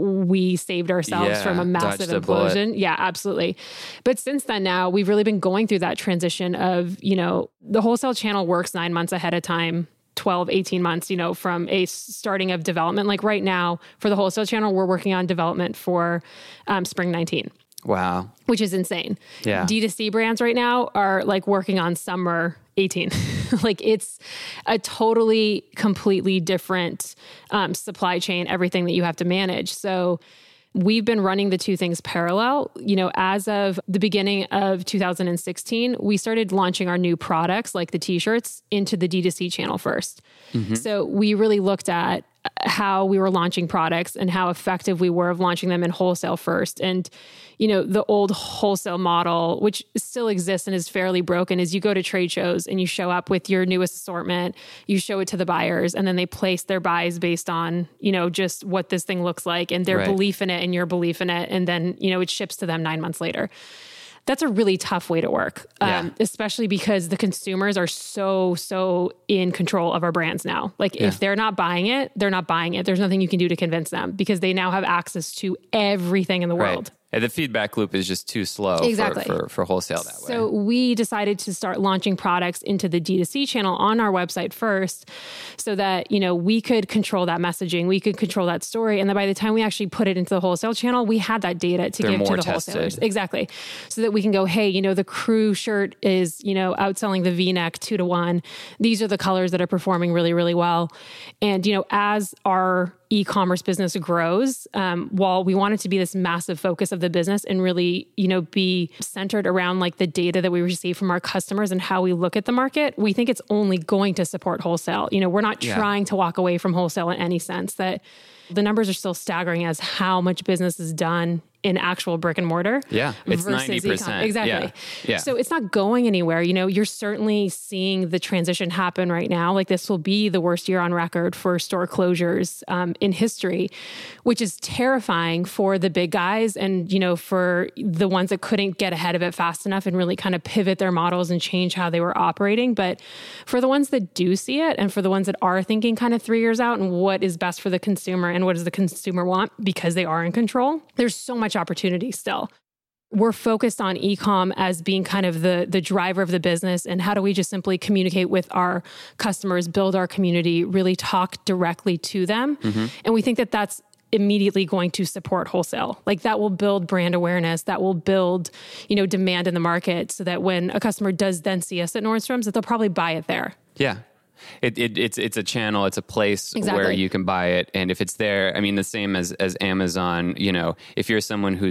we saved ourselves Yeah, from a massive dodged a bullet. implosion. Yeah, absolutely. But since then now, we've really been going through that transition of, you know, the wholesale channel works nine months ahead of time, twelve, eighteen months, you know, from a starting of development. Like right now for the wholesale channel, we're working on development for um, spring nineteen. Wow. Which is insane. Yeah. D two C brands right now are like working on summer eighteen. Like it's a totally, completely different um, supply chain, everything that you have to manage. So we've been running the two things parallel. You know, as of the beginning of two thousand sixteen, we started launching our new products like the t-shirts into the D two C channel first. Mm-hmm. So we really looked at how we were launching products and how effective we were of launching them in wholesale first. And, you know, the old wholesale model, which still exists and is fairly broken, is you go to trade shows and you show up with your newest assortment, you show it to the buyers, and then they place their buys based on, you know, just what this thing looks like and their Right. belief in it and your belief in it. And then, you know, it ships to them nine months later. That's a really tough way to work, Yeah. um, especially because the consumers are so, so in control of our brands now. Like Yeah. if they're not buying it, they're not buying it. There's nothing you can do to convince them because they now have access to everything in the world. Right. And the feedback loop is just too slow Exactly. for, for, for wholesale that way. So we decided to start launching products into the D two C channel on our website first so that, you know, we could control that messaging, we could control that story. And then by the time we actually put it into the wholesale channel, we had that data to They're give to more the tested. wholesalers. Exactly. So that we can go, hey, you know, the crew shirt is, you know, outselling the V-neck two to one. These are the colors that are performing really, really well. And, you know, as our e-commerce business grows, um, while we want it to be this massive focus of the business and really, you know, be centered around like the data that we receive from our customers and how we look at the market, we think it's only going to support wholesale. You know, we're not Yeah. trying to walk away from wholesale in any sense. That the numbers are still staggering as how much business is done in actual brick and mortar. Yeah, it's versus ninety percent. e-com. Exactly. Yeah. Yeah. So it's not going anywhere. You know, you're certainly seeing the transition happen right now. Like this will be the worst year on record for store closures um, in history, which is terrifying for the big guys and, you know, for the ones that couldn't get ahead of it fast enough and really kind of pivot their models and change how they were operating. But for the ones that do see it and for the ones that are thinking kind of three years out and what is best for the consumer and what does the consumer want because they are in control, there's so much opportunity still. We're focused on e-com as being kind of the the driver of the business and how do we just simply communicate with our customers, build our community, really talk directly to them. Mm-hmm. And we think that that's immediately going to support wholesale. Like that will build brand awareness, that will build, you know, demand in the market so that when a customer does then see us at Nordstrom's, that they'll probably buy it there. Yeah. It, it, it's it's a channel, it's a place Exactly. where you can buy it. And if it's there, I mean, the same as, as Amazon, you know, if you're someone who's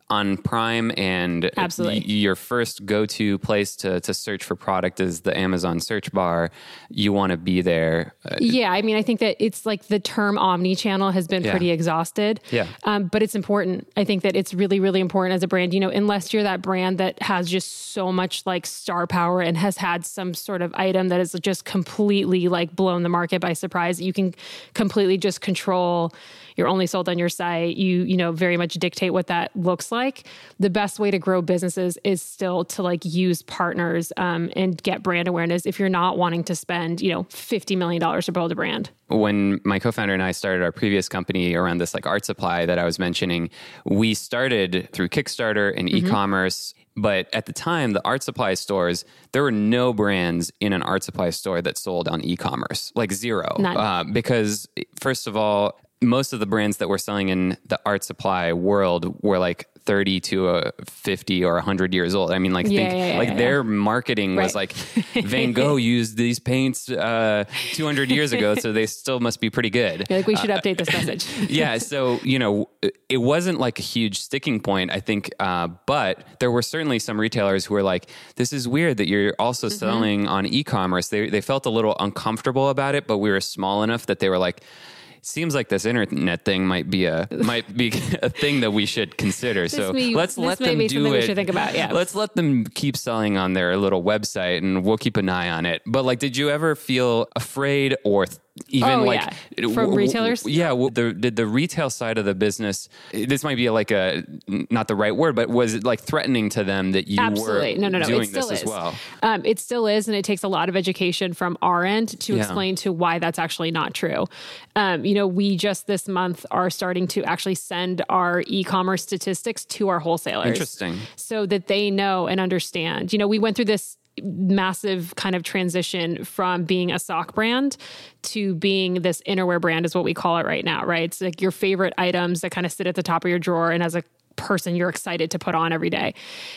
on Prime and Absolutely. y- your first go-to place to, to search for product is the Amazon search bar, you want to be there. Uh, Yeah, I mean, I think that it's like the term omni-channel has been Yeah. pretty exhausted. Yeah. Um, but it's important. I think that it's really, really important as a brand, you know, unless you're that brand that has just so much like star power and has had some sort of item that has just completely like blown the market by surprise. You can completely just control, you're only sold on your site. You, you know, very much dictate what that looks like. The best way to grow businesses is still to like use partners um, and get brand awareness if you're not wanting to spend, you know, fifty million dollars to build a brand. When my co-founder and I started our previous company around this like art supply that I was mentioning, we started through Kickstarter and Mm-hmm. e-commerce. But at the time, the art supply stores, there were no brands in an art supply store that sold on e-commerce, like zero. None. Uh, because first of all, most of the brands that were selling in the art supply world were like thirty to uh, fifty or one hundred years old. I mean, like, Yeah, think, yeah, yeah, like yeah. their marketing was Right. like Van Gogh used these paints uh, two hundred years ago, so they still must be pretty good. You're like, we should update this message. Yeah, so, you know, it wasn't like a huge sticking point, I think, uh, but there were certainly some retailers who were like, this is weird that you're also Mm-hmm. selling on e-commerce. They, they felt a little uncomfortable about it, but we were small enough that they were like, seems like this internet thing might be a might be a thing that we should consider. so may- let's this let may them be do something we it. should think about, yeah. Let's let them keep selling on their little website, and we'll keep an eye on it. But like, did you ever feel afraid or th- even Oh, like yeah. From w- w- retailers? Yeah, w- the, did the retail side of the business? This might be like a not the right word, but was it like threatening to them that you Absolutely. were No, no, no. doing It still this is. as well? Um, it still is. And it takes a lot of education from our end to Yeah. explain to why that's actually not true. Um, you know, we just this month are starting to actually send our e-commerce statistics to our wholesalers. Interesting. So that they know and understand. You know, we went through this massive kind of transition from being a sock brand to being this innerwear brand is what we call it right now, right? It's like your favorite items that kind of sit at the top of your drawer and as a person you're excited to put on every day.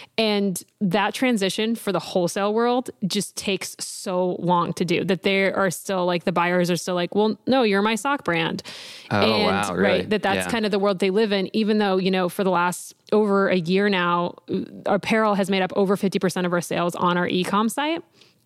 And that transition for the wholesale world just takes so long to do that they are still like the buyers are still like, well, no, you're my sock brand. Oh, and wow, really? right, that that's Yeah. kind of the world they live in, even though, you know, for the last over a year now, apparel has made up over fifty percent of our sales on our e-com site.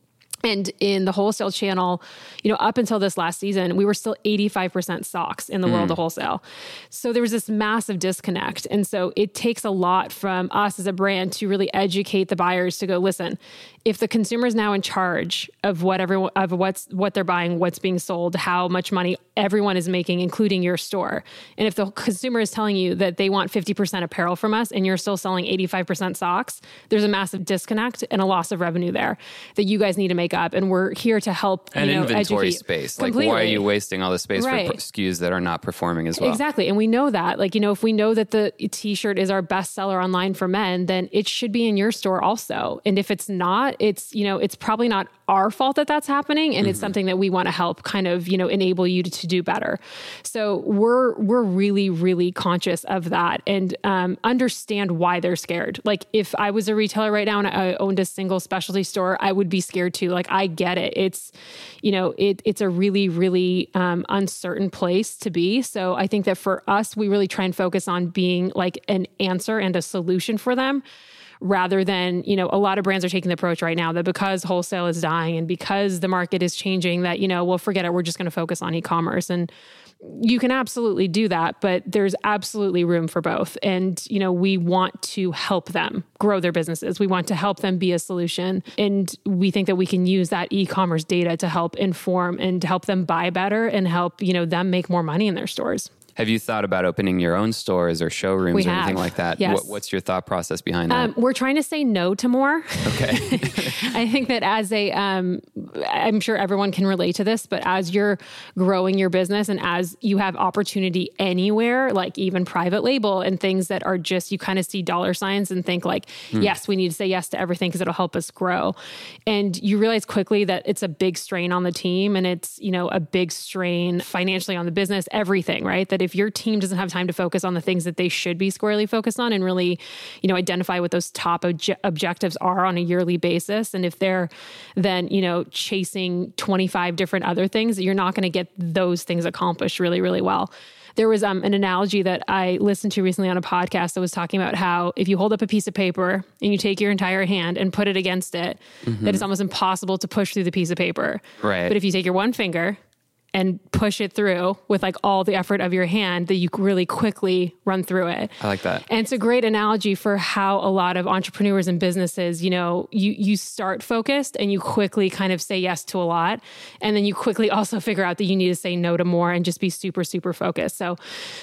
And in the wholesale channel, you know, up until this last season, we were still eighty-five percent socks in the world of wholesale. So there was this massive disconnect. And so it takes a lot from us as a brand to really educate the buyers to go, listen, if the consumer is now in charge of what everyone, of what's, what they're buying, what's being sold, how much money everyone is making, including your store. And if the consumer is telling you that they want fifty percent apparel from us and you're still selling eighty-five percent socks, there's a massive disconnect and a loss of revenue there that you guys need to make up. And we're here to help, And you know, inventory educate. space. Like, Completely. why are you wasting all the space Right. for S K Us that are not performing as well? Exactly. And we know that, like, you know, if we know that the t-shirt is our best seller online for men, then it should be in your store also. And if it's not, it's, you know, it's probably not our fault that that's happening. And it's something that we want to help kind of, you know, enable you to, to do better. So we're, we're really, really conscious of that and um, understand why they're scared. Like if I was a retailer right now and I owned a single specialty store, I would be scared too. Like I get it. It's, you know, it, it's a really, really um, uncertain place to be. So I think that for us, we really try and focus on being like an answer and a solution for them, rather than, you know, a lot of brands are taking the approach right now that because wholesale is dying and because the market is changing that, you know, well, forget it. We're just going to focus on e-commerce. And you can absolutely do that, but there's absolutely room for both. And, you know, we want to help them grow their businesses. We want to help them be a solution. And we think that we can use that e-commerce data to help inform and to help them buy better and help, you know, them make more money in their stores. Have you thought about opening your own stores or showrooms We or anything have. like that? Yes. What, what's your thought process behind that? Um, we're trying to say no to more. Okay. I think that as a, um, I'm sure everyone can relate to this, but as you're growing your business and as you have opportunity anywhere, like even private label and things that are just, you kind of see dollar signs and think like, Hmm. yes, we need to say yes to everything because it'll help us grow. And you realize quickly that it's a big strain on the team and it's, you know, a big strain financially on the business, everything, right? That if your team doesn't have time to focus on the things that they should be squarely focused on and really, you know, identify what those top obje- objectives are on a yearly basis. And if they're then, you know, chasing twenty-five different other things, you're not going to get those things accomplished really, really well. there was um, an analogy that I listened to recently on a podcast that was talking about how if you hold up a piece of paper and you take your entire hand and put it against it, mm-hmm. that it's almost impossible to push through the piece of paper. Right. But if you take your one finger and push it through with like all the effort of your hand, that you really quickly run through it. I like that. And it's a great analogy for how a lot of entrepreneurs and businesses, you know, you, you start focused and you quickly kind of say yes to a lot. And then you quickly also figure out that you need to say no to more and just be super, super focused. So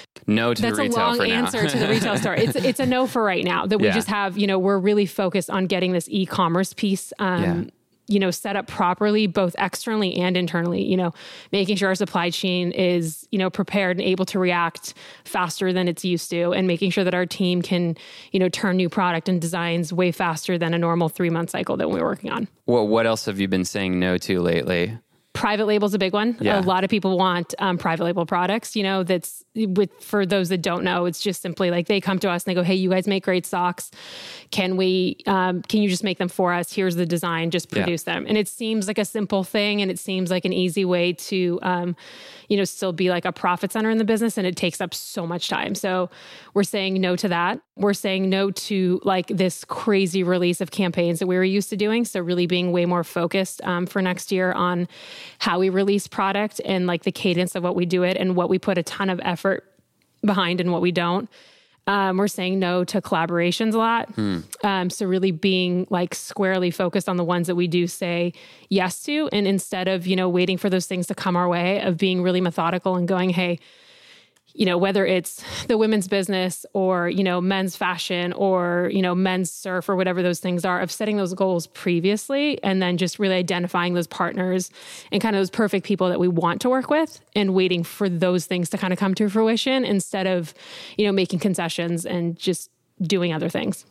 no to that's the retail a long for answer now. to the retail store. It's, it's a no for right now that we Yeah. just have, you know, we're really focused on getting this e-commerce piece, um, Yeah. you know, set up properly, both externally and internally, you know, making sure our supply chain is, you know, prepared and able to react faster than it's used to, and making sure that our team can, you know, turn new product and designs way faster than a normal three month cycle that we're working on. Well, what else have you been saying no to lately? Private label is a big one. Yeah. A lot of people want um, private label products, you know, that's with, for those that don't know, it's just simply like they come to us and they go, hey, you guys make great socks. Can we, um, can you just make them for us? Here's the design, just produce yeah. them. And it seems like a simple thing. And it seems like an easy way to, um, you know, still be like a profit center in the business. And it takes up so much time. So we're saying no to that. We're saying no to like this crazy release of campaigns that we were used to doing. So really being way more focused um, for next year on how we release product and like the cadence of what we do it and what we put a ton of effort behind and what we don't. Um, we're saying no to collaborations a lot. Hmm. Um, so really being like squarely focused on the ones that we do say yes to. And instead of, you know, waiting for those things to come our way, of being really methodical and going, hey, you know, whether it's the women's business or, you know, men's fashion or, you know, men's surf or whatever those things are, of setting those goals previously and then just really identifying those partners and kind of those perfect people that we want to work with and waiting for those things to kind of come to fruition instead of, you know, making concessions and just doing other things.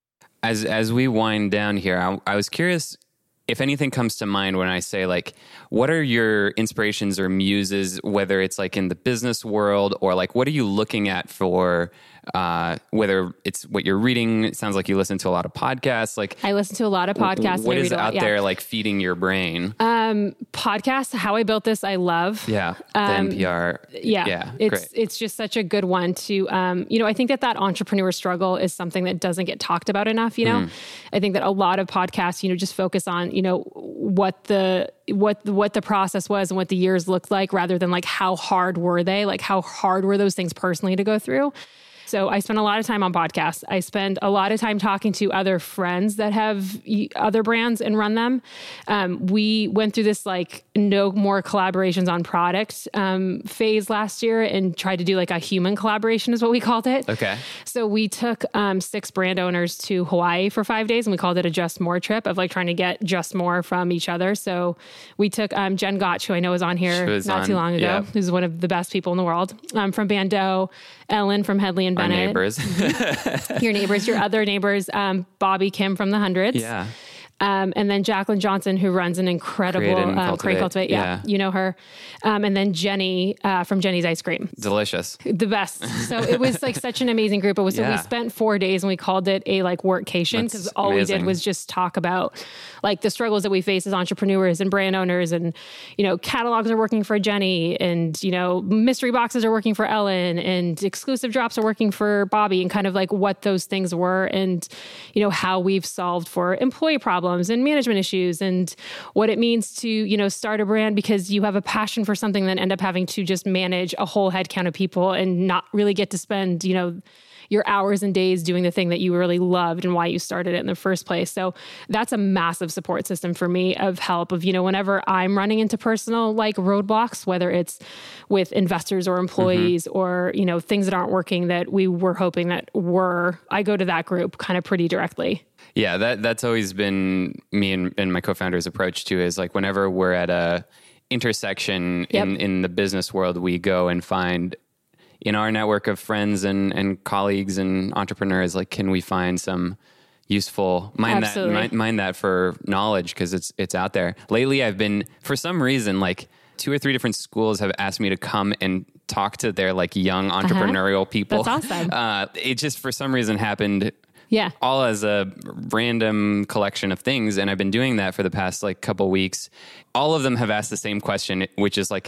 As as we wind down here, I, I was curious if anything comes to mind when I say, like, what are your inspirations or muses, whether it's like in the business world or like, what are you looking at for, uh, whether it's what you're reading? It sounds like you listen to a lot of podcasts. Like I listen to a lot of podcasts. What and I is read a lot, out yeah. there like feeding your brain? Um, podcasts, How I Built This, I love. Yeah. The Um, N P R. Yeah, Yeah. it's Great. it's just such a good one to, um, you know, I think that that entrepreneur struggle is something that doesn't get talked about enough. You know, mm. I think that a lot of podcasts, you know, just focus on, you know, what the what what the process was and what the years looked like, rather than like how hard were they, like how hard were those things personally to go through. So I spend a lot of time on podcasts. I spend a lot of time talking to other friends that have other brands and run them. Um, we went through this like no more collaborations on product um, phase last year and tried to do like a human collaboration is what we called it. Okay. So we took um, six brand owners to Hawaii for five days and we called it a Just More trip of like trying to get just more from each other. So we took um, Jen Gotch, who I know was on here was not on, too long ago, yeah. who's one of the best people in the world, um, from Bando, Ellen from Headley and Our Bennett. neighbors. Your neighbors, your other neighbors, um, Bobby Kim from the Hundreds. Yeah. Um, and then Jacqueline Johnson, who runs an incredible Create and um, Cultivate. Create Cultivate. Yeah, Yeah. you know her. Um, and then Jenny uh, from Jenny's Ice Cream. Delicious. The best. So it was like such an amazing group. It was, so Yeah. we spent four days and we called it a like workcation because That's all amazing. we did was just talk about like the struggles that we face as entrepreneurs and brand owners, and, you know, catalogs are working for Jenny, and, you know, mystery boxes are working for Ellen, and exclusive drops are working for Bobby, and kind of like what those things were, and, you know, how we've solved for employee problems and management issues, and what it means to, you know, start a brand because you have a passion for something, then end up having to just manage a whole head count of people and not really get to spend, you know, your hours and days doing the thing that you really loved and why you started it in the first place. So that's a massive support system for me of help of, you know, whenever I'm running into personal like roadblocks, whether it's with investors or employees mm-hmm. or, you know, things that aren't working that we were hoping that were, I go to that group kind of pretty directly. Yeah, that that's always been me and, and my co-founder's approach too, is like whenever we're at a intersection yep. in, in the business world, we go and find in our network of friends and, and colleagues and entrepreneurs, like, can we find some useful, mind Absolutely. that, mind, mind that for knowledge, because it's, it's out there. Lately, I've been, for some reason, like two or three different schools have asked me to come and talk to their like young entrepreneurial uh-huh. people. That's awesome. Uh, it just for some reason happened Yeah. all as a random collection of things. And I've been doing that for the past like couple weeks. All of them have asked the same question, which is like,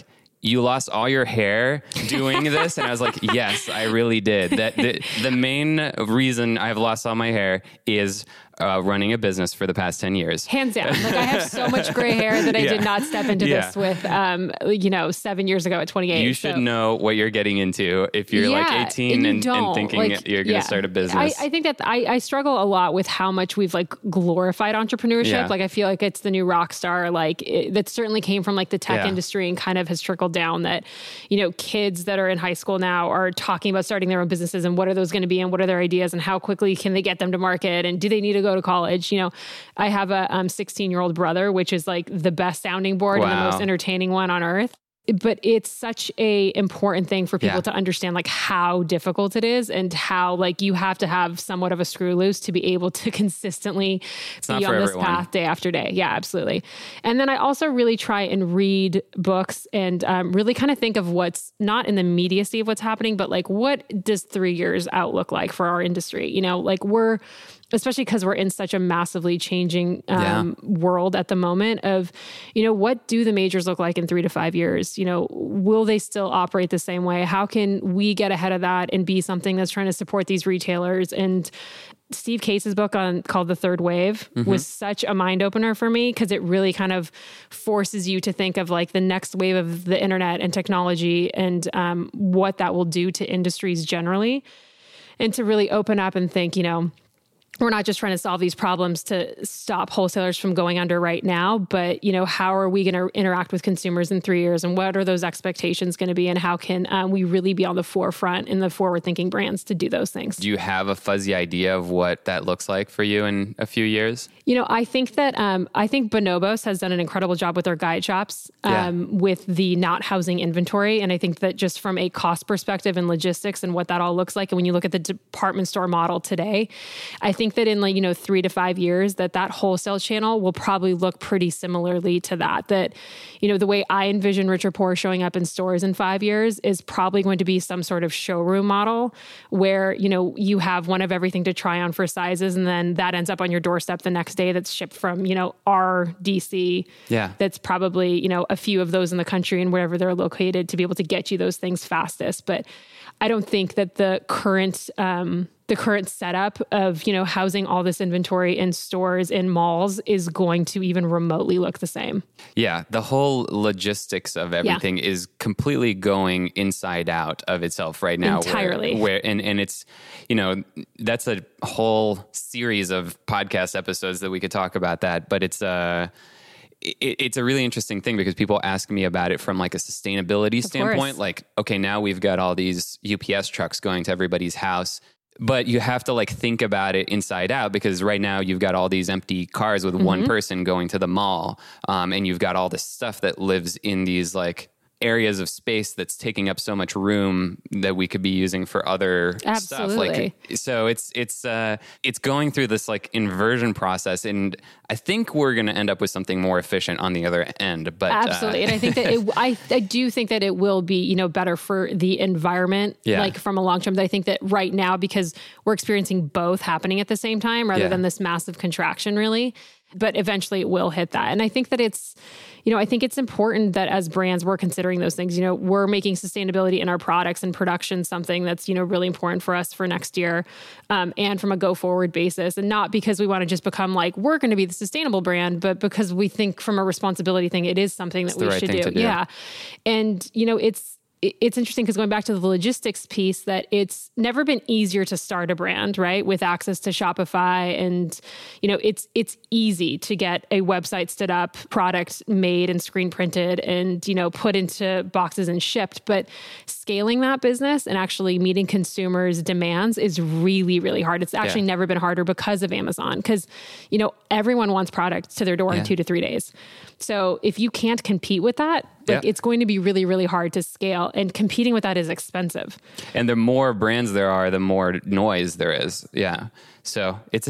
you lost all your hair doing this? And I was like, yes, I really did. That the, the main reason I've lost all my hair is uh, running a business for the past ten years. Hands down. Like I have so much gray hair that I Yeah. did not step into Yeah. this with, um, you know, seven years ago at twenty-eight. You should so. know what you're getting into if you're Yeah, like eighteen and you and, and don't. thinking Like, you're going to yeah. start a business. I, I think that I, I struggle a lot with how much we've like glorified entrepreneurship. Yeah. Like I feel like it's the new rock star. Like it, that certainly came from like the tech Yeah. industry and kind of has trickled down that, you know, kids that are in high school now are talking about starting their own businesses and what are those going to be and what are their ideas and how quickly can they get them to market and do they need to go to college? You know, I have a um, sixteen year old brother, which is like the best sounding board and the Wow. most entertaining one on earth. But it's such a important thing for people Yeah. to understand like how difficult it is and how like you have to have somewhat of a screw loose to be able to consistently not be for on this everyone. path day after day. Yeah, absolutely. And then I also really try and read books and um, really kind of think of what's not in the immediacy of what's happening, but like what does three years out look like for our industry? You know, like we're especially because we're in such a massively changing um, world at the moment of, you know, what do the majors look like in three to five years? You know, will they still operate the same way? How can we get ahead of that and be something that's trying to support these retailers? And Steve Case's book on called The Third Wave Mm-hmm. was such a mind opener for me because it really kind of forces you to think of like the next wave of the internet and technology and um, what that will do to industries generally. And to really open up and think, you know, we're not just trying to solve these problems to stop wholesalers from going under right now, but, you know, how are we going to interact with consumers in three years and what are those expectations going to be and how can um, we really be on the forefront in the forward-thinking brands to do those things? Do you have a fuzzy idea of what that looks like for you in a few years? You know, I think that um, I think Bonobos has done an incredible job with their guide shops um, Yeah. with the not housing inventory. And I think that just from a cost perspective and logistics and what that all looks like, and when you look at the department store model today, I think that in like, you know, three to five years that that wholesale channel will probably look pretty similarly to that. That, you know, the way I envision Rich or Poor showing up in stores in five years is probably going to be some sort of showroom model where, you know, you have one of everything to try on for sizes and then that ends up on your doorstep the next day that's shipped from, you know, our D C. Yeah. That's probably, you know, a few of those in the country and wherever they're located to be able to get you those things fastest. But I don't think that the current, um, the current setup of, you know, housing all this inventory in stores, in malls is going to even remotely look the same. Yeah, the whole logistics of everything is completely going inside out of itself right now. Entirely. Where, where and, and it's, you know, that's a whole series of podcast episodes that we could talk about that. But it's uh it, it's a really interesting thing because people ask me about it from like a sustainability Of standpoint. course. Like, okay, now we've got all these U P S trucks going to everybody's house. But you have to like think about it inside out because right now you've got all these empty cars with Mm-hmm. one person going to the mall. Um, and you've got all this stuff that lives in these like areas of space that's taking up so much room that we could be using for other stuff. Absolutely. Like, so it's, it's, uh, it's going through this like inversion process. And I think we're going to end up with something more efficient on the other end, but Absolutely. Uh, and I think that it, I, I do think that it will be, you know, better for the environment, Yeah. like from a long term. I think that right now, because we're experiencing both happening at the same time rather Yeah. than this massive contraction really, but eventually it will hit that. And I think that it's, you know, I think it's important that as brands, we're considering those things. You know, we're making sustainability in our products and production something that's, you know, really important for us for next year um, and from a go forward basis. And not because we want to just become like, we're going to be the sustainable brand, but because we think from a responsibility thing, it is something that the we right should thing do. to do. Yeah. And, you know, it's, it's interesting because going back to the logistics piece that it's never been easier to start a brand, right? With access to Shopify and, you know, it's, it's easy to get a website stood up, product made and screen printed and, you know, put into boxes and shipped. But scaling that business and actually meeting consumers' demands is really, really hard. It's actually Yeah. never been harder because of Amazon. Because, you know, everyone wants product to their door Yeah. in two to three days. So if you can't compete with that, like Yeah. it's going to be really, really hard to scale, and competing with that is expensive. And the more brands there are, the more noise there is. Yeah. So it's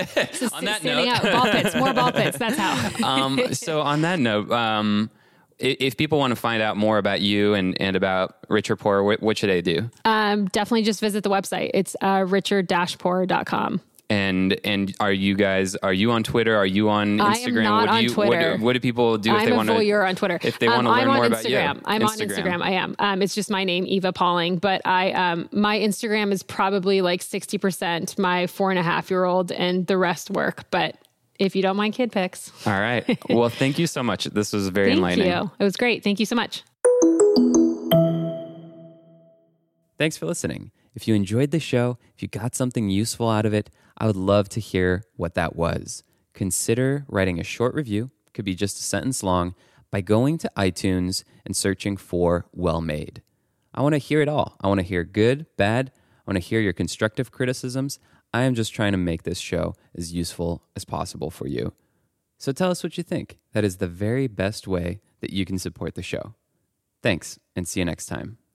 on that Standing note. out, ball pits, more ball pits. That's how. um, so on that note, um, i- if people want to find out more about you and, and about Rich or Poor, what, what should they do? um, definitely just visit the website. It's uh, richard dash poor dot com. And and are you guys, are you on Twitter? Are you on I Instagram? am not what do on you, Twitter. What, what do people do if I'm they a want to? voyeur on Twitter. If they want to um, learn I'm more on about you. Instagram. I'm on Instagram. I am. Um, it's just my name, Eva Pauling. But I, um, my Instagram is probably like sixty percent my four and a half year old and the rest work. But if you don't mind kid pics. All right. Well, thank you so much. This was very Thank enlightening. you. It was great. Thank you so much. Thanks for listening. If you enjoyed the show, if you got something useful out of it, I would love to hear what that was. Consider writing a short review, could be just a sentence long, by going to iTunes and searching for Well Made. I want to hear it all. I want to hear good, bad. I want to hear your constructive criticisms. I am just trying to make this show as useful as possible for you. So tell us what you think. That is the very best way that you can support the show. Thanks, and see you next time.